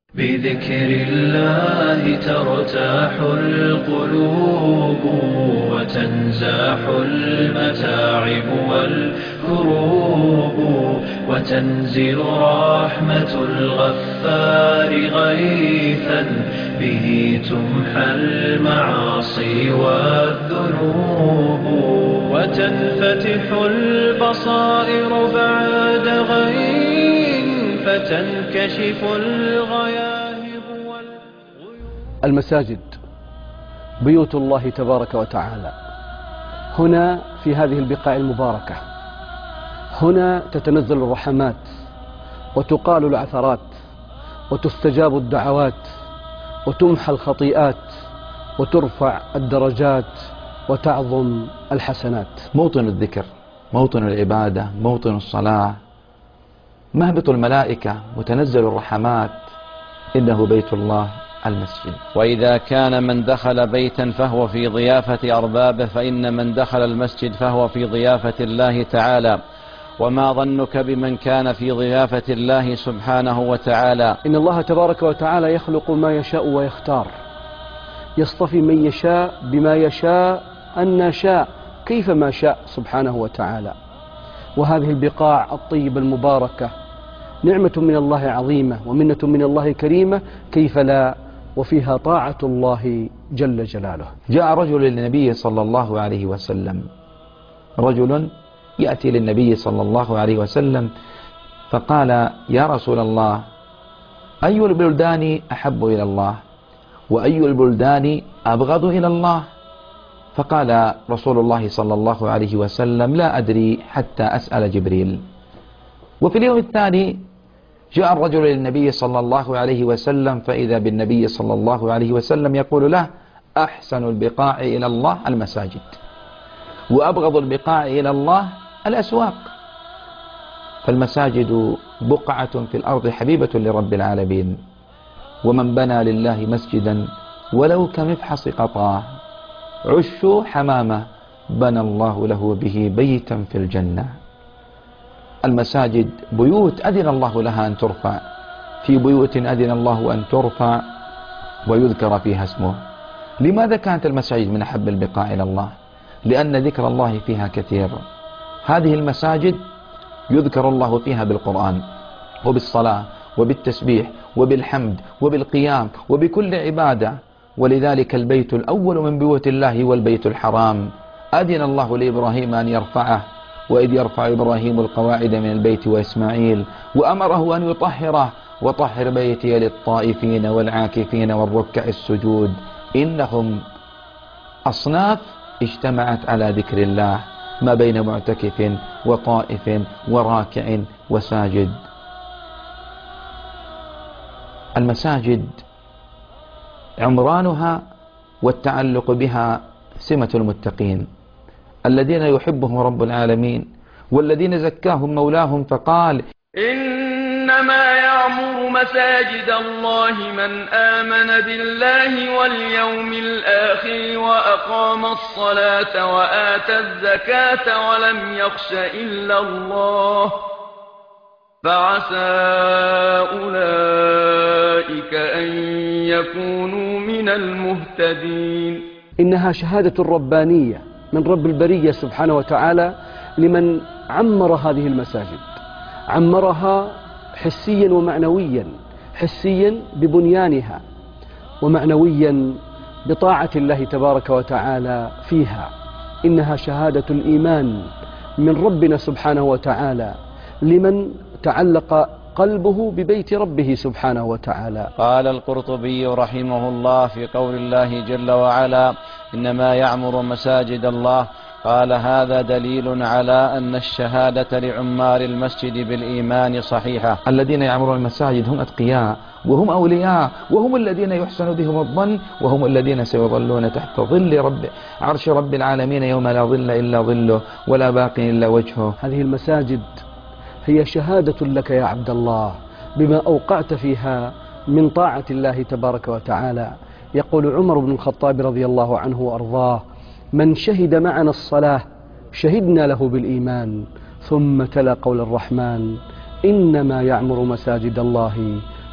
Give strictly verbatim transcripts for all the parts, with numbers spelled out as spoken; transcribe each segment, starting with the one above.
بذكر الله ترتاح القلوب وتنزاح المتاعب والكروب وتنزل رحمة الغفار غيثا به تمحى المعاصي والذنوب وتنفتح البصائر بعد غين فتنكشف الغياهب والغيوب. المساجد بيوت الله تبارك وتعالى، هنا في هذه البقاع المباركة، هنا تتنزل الرحمات وتقال العثرات وتستجاب الدعوات وتمحى الخطيئات وترفع الدرجات وتعظم الحسنات. موطن الذكر، موطن العبادة، موطن الصلاة، مهبط الملائكة، متنزل الرحمات، إنه بيت الله المسجد. وإذا كان من دخل بيتا فهو في ضيافة أربابه، فإن من دخل المسجد فهو في ضيافة الله تعالى. وما ظنك بمن كان في ضيافة الله سبحانه وتعالى؟ إن الله تبارك وتعالى يخلق ما يشاء ويختار، يصطفي من يشاء بما يشاء أن شاء كيفما شاء سبحانه وتعالى. وهذه البقاع الطيبة المباركة نعمة من الله عظيمة ومنة من الله كريمة، كيف لا، وفيها طاعة الله جل جلاله. جاء رجل للنبي صلى الله عليه وسلم، رجل يأتي للنبي صلى الله عليه وسلم فقال: يا رسول الله، أي البلدان أحب إلى الله وأي البلدان أبغض إلى الله؟ فقال رسول الله صلى الله عليه وسلم: لا أدري حتى أسأل جبريل. وفي اليوم الثاني جاء الرجل للنبي صلى الله عليه وسلم فإذا بالنبي صلى الله عليه وسلم يقول له: أحسن البقاع إلى الله المساجد، وأبغض البقاع إلى الله الأسواق. فالمساجد بقعة في الأرض حبيبة لرب العالمين، ومن بنى لله مسجدا ولو كمفحص قطاه عشوا حمامة بنى الله له به بيتا في الجنة. المساجد بيوت أذن الله لها أن ترفع، في بيوت أذن الله أن ترفع ويذكر فيها اسمه. لماذا كانت المساجد من أحب البقاع إلى الله؟ لأن ذكر الله فيها كثير. هذه المساجد يذكر الله فيها بالقرآن وبالصلاة وبالتسبيح وبالحمد وبالقيام وبكل عبادة. ولذلك البيت الأول من بيوت الله والبيت الحرام أذن الله لإبراهيم أن يرفعه، وإذ يرفع إبراهيم القواعد من البيت وإسماعيل، وأمره أن يطهره: وطهر بيتي للطائفين والعاكفين والركع السجود. إنهم أصناف اجتمعت على ذكر الله ما بين معتكف وطائف وراكع وساجد. المساجد عمرانها والتعلق بها سمة المتقين الذين يحبهم رب العالمين والذين زكاهم مولاهم فقال: إنما يعمر مساجد الله من آمن بالله واليوم الآخر وأقام الصلاة وآتى الزكاة ولم يخش إلا الله فعسى أولئك أن يكونوا من المهتدين. إنها شهادة ربانية من رب البرية سبحانه وتعالى لمن عمر هذه المساجد، عمرها حسيا ومعنويا، حسيا ببنيانها ومعنويا بطاعة الله تبارك وتعالى فيها. إنها شهادة الإيمان من ربنا سبحانه وتعالى لمن تعلق قلبه ببيت ربه سبحانه وتعالى. قال القرطبي رحمه الله في قول الله جل وعلا: إنما يعمر مساجد الله، قال: هذا دليل على أن الشهادة لعمار المسجد بالإيمان صحيحة. الذين يعمرون المساجد هم أتقياء وهم أولياء وهم الذين يحسن بهم الظن وهم الذين سيظلون تحت ظل رب عرش رب العالمين يوم لا ظل إلا ظله ولا باق إلا وجهه. هذه المساجد هي شهادة لك يا عبد الله بما أوقعت فيها من طاعة الله تبارك وتعالى. يقول عمر بن الخطاب رضي الله عنه وأرضاه: من شهد معنا الصلاة شهدنا له بالإيمان. ثم تلا قول الرحمن: إنما يعمر مساجد الله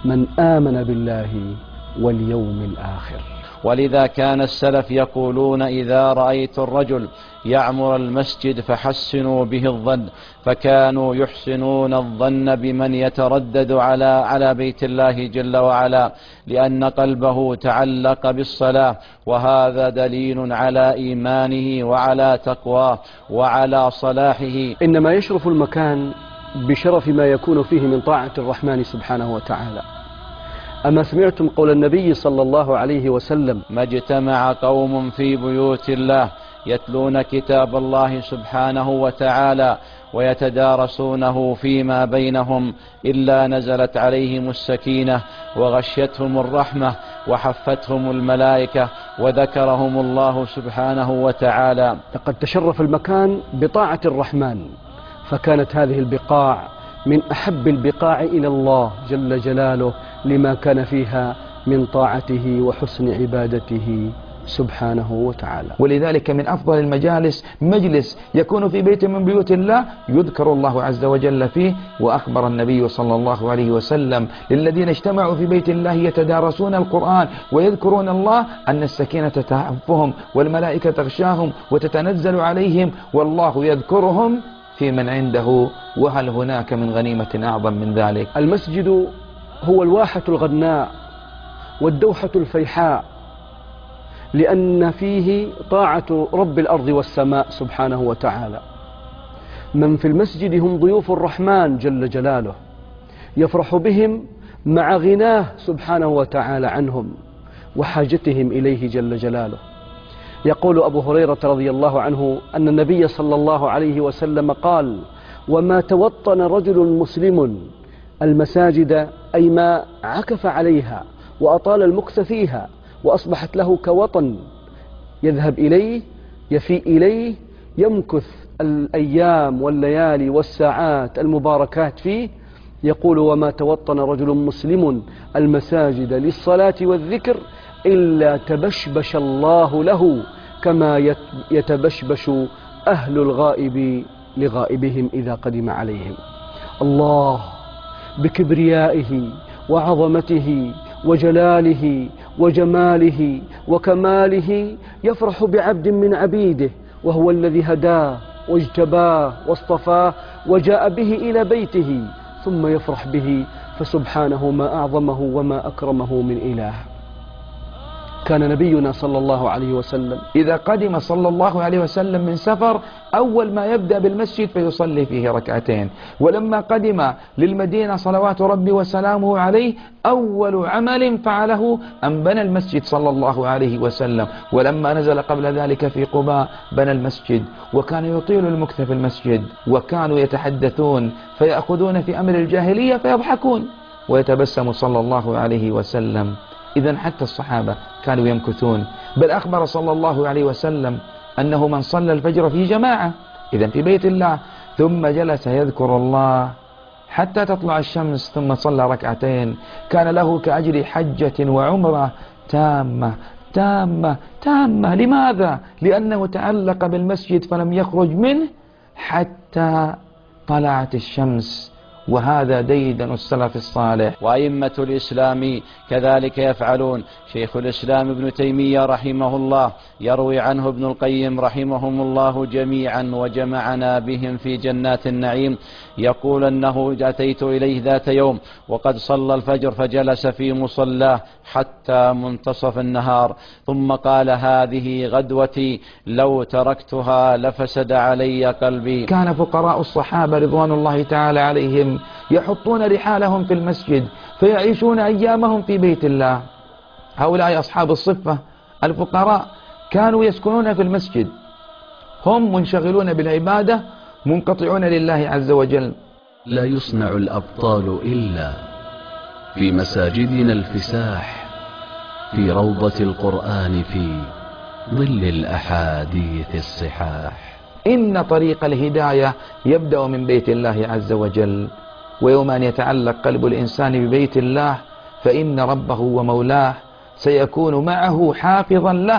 من آمن بالله واليوم الآخر. ولذا كان السلف يقولون إذا رأيت الرجل يعمر المسجد فحسنوا به الظن، فكانوا يحسنون الظن بمن يتردد على على بيت الله جل وعلا، لأن قلبه تعلق بالصلاة، وهذا دليل على إيمانه وعلى تقواه وعلى صلاحه. إنما يشرف المكان بشرف ما يكون فيه من طاعة الرحمن سبحانه وتعالى. أما سمعتم قول النبي صلى الله عليه وسلم: ما اجتمع قوم في بيوت الله يتلون كتاب الله سبحانه وتعالى ويتدارسونه فيما بينهم إلا نزلت عليهم السكينة وغشيتهم الرحمة وحفتهم الملائكة وذكرهم الله سبحانه وتعالى. لقد تشرف المكان بطاعة الرحمن، فكانت هذه البقاع من أحب البقاع إلى الله جل جلاله لما كان فيها من طاعته وحسن عبادته سبحانه وتعالى. ولذلك من أفضل المجالس مجلس يكون في بيت من بيوت الله يذكر الله عز وجل فيه. وأخبر النبي صلى الله عليه وسلم للذين اجتمعوا في بيت الله يتدارسون القرآن ويذكرون الله أن السكينة تحفهم والملائكة تغشاهم وتتنزل عليهم والله يذكرهم في من عنده، وهل هناك من غنيمة أعظم من ذلك؟ المسجد هو الواحة الغناء والدوحة الفيحاء، لأن فيه طاعة رب الأرض والسماء سبحانه وتعالى. من في المسجد هم ضيوف الرحمن جل جلاله، يفرح بهم مع غناه سبحانه وتعالى عنهم وحاجتهم إليه جل جلاله. يقول أبو هريرة رضي الله عنه أن النبي صلى الله عليه وسلم قال: وما توطن رجل مسلم المساجد، أي ما عكف عليها وأطال المكث فيها وأصبحت له كوطن يذهب إليه يفيء إليه يمكث الأيام والليالي والساعات المباركات فيه. يقول: وما توطن رجل مسلم المساجد للصلاة والذكر إلا تبشبش الله له كما يتبشبش أهل الغائب لغائبهم إذا قدم عليهم. الله بكبريائه وعظمته وجلاله وجماله وكماله يفرح بعبد من عبيده، وهو الذي هداه واجتباه واصطفاه وجاء به إلى بيته، ثم يفرح به، فسبحانه ما أعظمه وما أكرمه من إله. كان نبينا صلى الله عليه وسلم إذا قدم صلى الله عليه وسلم من سفر أول ما يبدأ بالمسجد فيصلي فيه ركعتين، ولما قدم للمدينة صلوات ربي وسلامه عليه أول عمل فعله أن بنى المسجد صلى الله عليه وسلم، ولما نزل قبل ذلك في قباء بنى المسجد، وكان يطيل المكث في المسجد، وكانوا يتحدثون فيأخذون في أمر الجاهلية فيضحكون ويتبسم صلى الله عليه وسلم. إذن حتى الصحابة كانوا يمكثون. بل أخبر صلى الله عليه وسلم أنه من صلى الفجر في جماعة إذن في بيت الله ثم جلس يذكر الله حتى تطلع الشمس ثم صلى ركعتين كان له كأجر حجة وعمرة تامة تامة تامة. لماذا؟ لأنه تعلق بالمسجد فلم يخرج منه حتى طلعت الشمس، وهذا ديدن السلف الصالح. وأئمة الإسلام كذلك يفعلون. شيخ الإسلام ابن تيمية رحمه الله يروي عنه ابن القيم رحمهم الله جميعا وجمعنا بهم في جنات النعيم يقول أنه أتيت إليه ذات يوم وقد صلى الفجر فجلس في مصلاه حتى منتصف النهار، ثم قال: هذه غدوتي لو تركتها لفسد علي قلبي. كان فقراء الصحابة رضوان الله تعالى عليهم يحطون رحالهم في المسجد فيعيشون أيامهم في بيت الله. هؤلاء أصحاب الصفة الفقراء كانوا يسكنون في المسجد، هم منشغلون بالعبادة منقطعون لله عز وجل. لا يصنع الأبطال إلا في مساجدنا الفساح، في روضة القرآن، في ظل الأحاديث الصحاح. إن طريق الهداية يبدأ من بيت الله عز وجل، ويوم أن يتعلق قلب الإنسان ببيت الله فإن ربه ومولاه سيكون معه حافظا له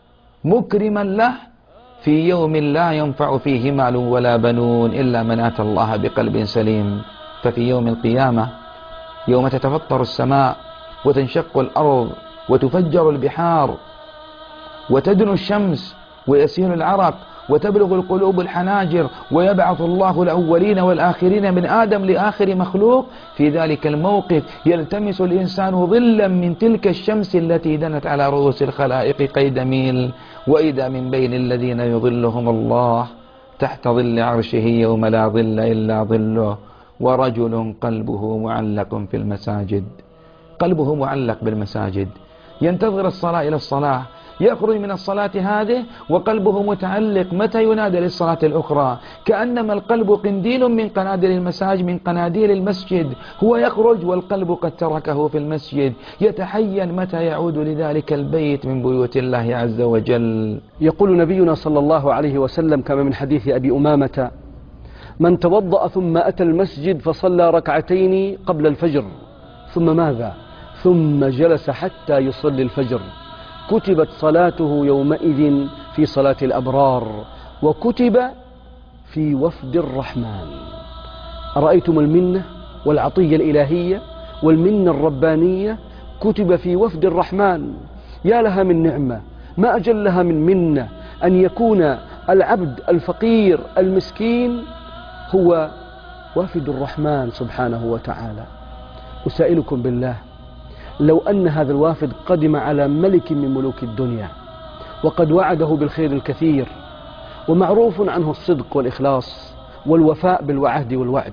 مكرما له في يوم لا ينفع فيه مال ولا بنون إلا من أتى الله بقلب سليم. ففي يوم القيامة يوم تتفطر السماء وتنشق الأرض وتفجر البحار وتدنو الشمس ويسيل العرق وتبلغ القلوب الحناجر ويبعث الله الأولين والآخرين من آدم لآخر مخلوق. في ذلك الموقف يلتمس الإنسان ظلا من تلك الشمس التي دنت على رؤوس الخلائق قيد ميل، وإذا من بين الذين يظلهم الله تحت ظل عرشه يوم لا ظل إلا ظله ورجل قلبه معلق في المساجد. قلبه معلق بالمساجد، ينتظر الصلاة إلى الصلاة، يخرج من الصلاة هذه وقلبه متعلق متى ينادى للصلاة الأخرى، كأنما القلب قنديل من قناديل المساجد من قناديل المسجد، هو يخرج والقلب قد تركه في المسجد، يتحين متى يعود لذلك البيت من بيوت الله عز وجل. يقول نبينا صلى الله عليه وسلم كما من حديث أبي أمامة: من توضأ ثم أتى المسجد فصلى ركعتين قبل الفجر ثم ماذا؟ ثم جلس حتى يصلي الفجر كتبت صلاته يومئذ في صلاة الأبرار وكتب في وفد الرحمن. أرأيتم المنة والعطية الإلهية والمنة الربانية؟ كتب في وفد الرحمن. يا لها من نعمة، ما أجلها من منة أن يكون العبد الفقير المسكين هو وفد الرحمن سبحانه وتعالى. أسائلكم بالله، لو أن هذا الوافد قدم على ملك من ملوك الدنيا وقد وعده بالخير الكثير ومعروف عنه الصدق والإخلاص والوفاء بالوعد والوعد،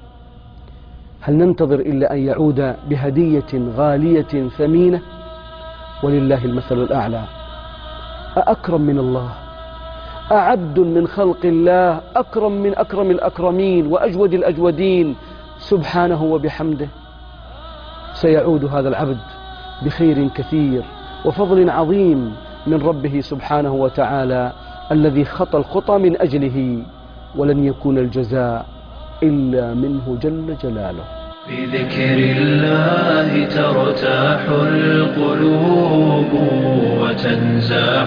هل ننتظر إلا أن يعود بهدية غالية ثمينة؟ ولله المثل الأعلى. أأكرم من الله؟ أعبد من خلق الله أكرم من أكرم الأكرمين وأجود الأجودين سبحانه وبحمده؟ سيعود هذا العبد بخير كثير وفضل عظيم من ربه سبحانه وتعالى الذي خطى الخطى من أجله، ولن يكون الجزاء إلا منه جل جلاله. بذكر الله ترتاح القلوب وتنزاح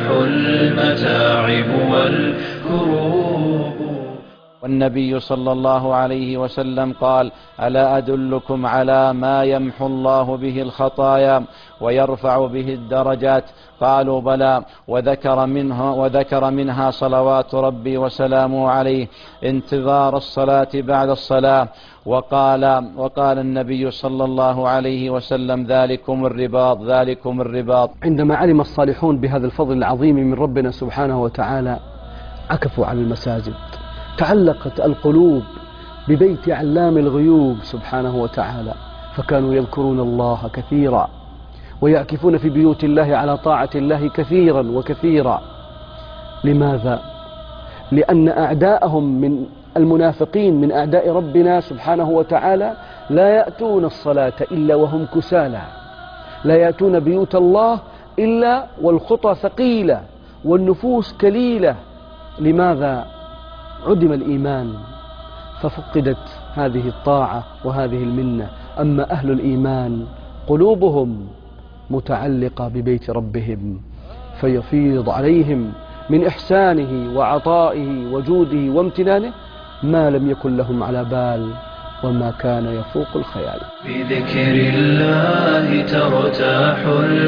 المتاعب والكروب. والنبي صلى الله عليه وسلم قال: ألا أدلكم على ما يمحو الله به الخطايا ويرفع به الدرجات؟ قالوا: بلى. وذكر منها, وذكر منها صلوات ربي وسلامه عليه انتظار الصلاة بعد الصلاة. وقال, وقال النبي صلى الله عليه وسلم: ذلكم الرباط ذلكم الرباط. عندما علم الصالحون بهذا الفضل العظيم من ربنا سبحانه وتعالى عكفوا على المساجد، تعلقت القلوب ببيت علام الغيوب سبحانه وتعالى، فكانوا يذكرون الله كثيرا ويعكفون في بيوت الله على طاعة الله كثيرا وكثيرا. لماذا؟ لأن أعداءهم من المنافقين من أعداء ربنا سبحانه وتعالى لا يأتون الصلاة إلا وهم كسالى، لا يأتون بيوت الله إلا والخطى ثقيلة والنفوس كليلة. لماذا؟ عدم الإيمان ففقدت هذه الطاعة وهذه المنة. أما أهل الإيمان قلوبهم متعلقة ببيت ربهم فيفيض عليهم من إحسانه وعطائه وجوده وامتنانه ما لم يكن لهم على بال وما كان يفوق الخيال. بذكر الله ترتاح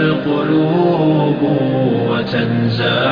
القلوب وتنزاح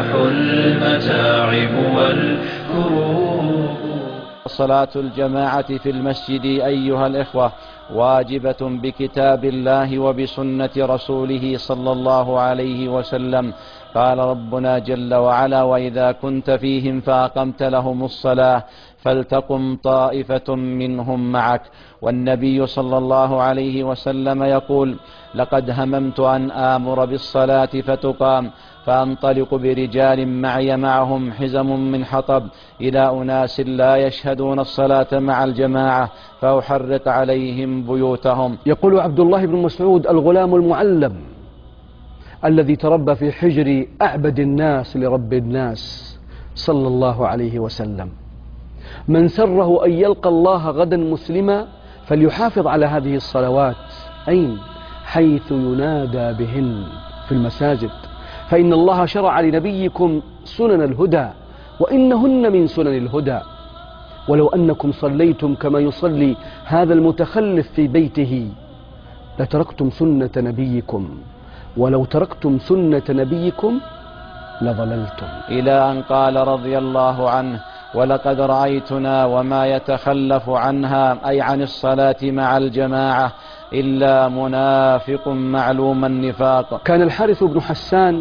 المتاعب والكروب. صلاة الجماعة في المسجد أيها الإخوة واجبة بكتاب الله وبسنة رسوله صلى الله عليه وسلم. قال ربنا جل وعلا: وإذا كنت فيهم فأقمت لهم الصلاة فلتقم طائفة منهم معك. والنبي صلى الله عليه وسلم يقول: لقد هممت أن آمر بالصلاة فتقام فأنطلق برجال معي معهم حزم من حطب إلى أناس لا يشهدون الصلاة مع الجماعة فأحرق عليهم بيوتهم. يقول عبد الله بن مسعود: الغلام المعلم الذي تربى في حجر أعبد الناس لرب الناس صلى الله عليه وسلم، من سره أن يلقى الله غدا مسلما فليحافظ على هذه الصلوات. أين؟ حيث ينادى بهن في المساجد، فإن الله شرع لنبيكم سنن الهدى وإنهن من سنن الهدى. ولو أنكم صليتم كما يصلي هذا المتخلف في بيته لتركتم سنة نبيكم ولو تركتم سنة نبيكم لضللتم. إلى أن قال رضي الله عنه: ولقد رأيتنا وما يتخلف عنها، أي عن الصلاة مع الجماعة، إلا منافق معلوم النفاق. كان الحارث بن حسان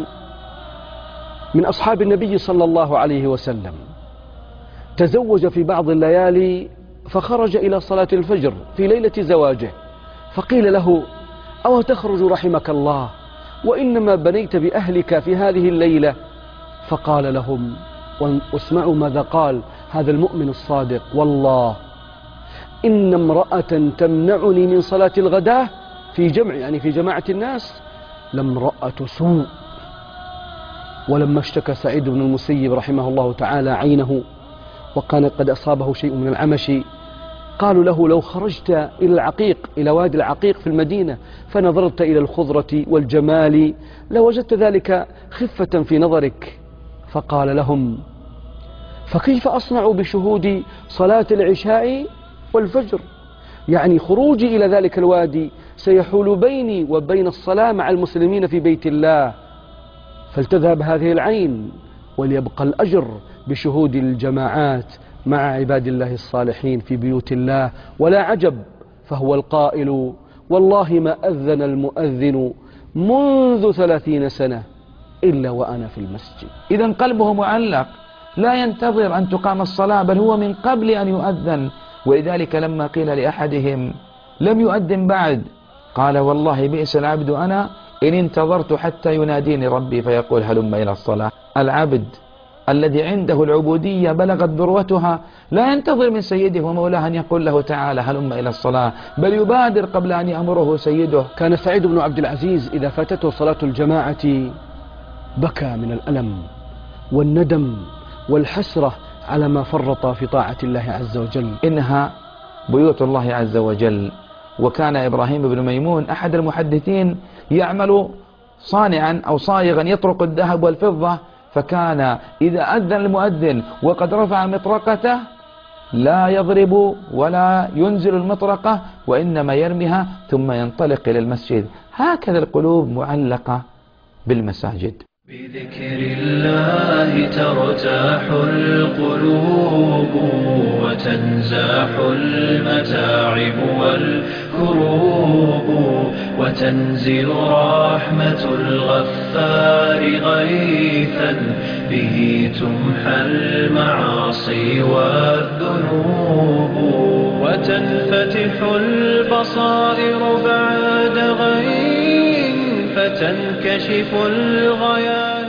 من أصحاب النبي صلى الله عليه وسلم، تزوج في بعض الليالي فخرج إلى صلاة الفجر في ليلة زواجه، فقيل له: أو تخرج رحمك الله وإنما بنيت بأهلك في هذه الليلة؟ فقال لهم، واسمعوا ماذا قال هذا المؤمن الصادق: والله إن امرأة تمنعني من صلاة الغداء في جمع، يعني في جماعة الناس، لامرأة سوء. ولما اشتكى سعيد بن المسيب رحمه الله تعالى عينه وكان قد أصابه شيء من العمش، قالوا له: لو خرجت إلى العقيق، إلى وادي العقيق في المدينة، فنظرت إلى الخضرة والجمال لوجدت ذلك خفة في نظرك. فقال لهم: فكيف أصنع بشهود صلاة العشاء والفجر؟ يعني خروجي إلى ذلك الوادي سيحول بيني وبين الصلاة مع المسلمين في بيت الله، فلتذهب هذه العين وليبقى الأجر بشهود الجماعات مع عباد الله الصالحين في بيوت الله. ولا عجب، فهو القائل: والله ما أذن المؤذن منذ ثلاثين سنة إلا وأنا في المسجد. إذا قلبه معلق، لا ينتظر أن تقام الصلاة، بل هو من قبل أن يؤذن. ولذلك لما قيل لأحدهم: لم يؤذن بعد، قال: والله بئس العبد أنا إن انتظرت حتى يناديني ربي فيقول هلم إلى الصلاة. العبد الذي عنده العبودية بلغت ذروتها لا ينتظر من سيده ومولاه أن يقول له تعالى هلم إلى الصلاة، بل يبادر قبل أن يأمره سيده. كان سعيد بن عبد العزيز إذا فاتته صلاة الجماعة بكى من الألم والندم والحسرة على ما فرط في طاعة الله عز وجل. إنها بيوت الله عز وجل. وكان إبراهيم بن ميمون أحد المحدثين يعمل صانعا أو صايغا يطرق الذهب والفضة، فكان إذا أذن المؤذن وقد رفع مطرقته لا يضرب ولا ينزل المطرقة، وإنما يرميها ثم ينطلق إلى المسجد. هكذا القلوب معلقة بالمساجد. بذكر الله ترتاح القلوب وتنزاح المتاعب والكروب، وتنزل رحمة الغفار غيثا به تمحى المعاصي والذنوب، وتنفتح البصائر بعد غيث فتنكشف الغياث.